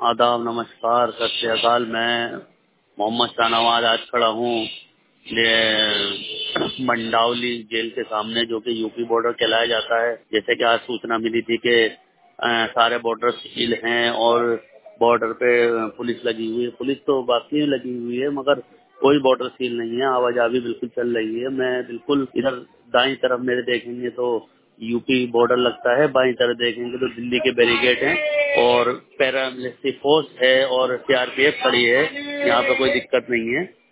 आदाब, नमस्कार, सत श्री अकाल। मैं मोहम्मद शाहनवाज आज खड़ा हूँ ये मंडावली जेल के सामने, जो कि यूपी बॉर्डर कहलाया जाता है। जैसे कि आज सूचना मिली थी कि सारे बॉर्डर सील हैं और बॉर्डर पे पुलिस लगी हुई है। पुलिस तो बाकी लगी हुई है, मगर कोई बॉर्डर सील नहीं है। आवाजाही बिल्कुल चल रही है। मैं बिल्कुल इधर दाईं तरफ मेरे देखेंगे तो यूपी बॉर्डर लगता है, बाईं तरफ देखेंगे तो दिल्ली के बैरिकेड हैं और पैरामिलिट्री फोर्स है और सीआरपीएफ खड़ी है। यहाँ पे कोई दिक्कत नहीं है।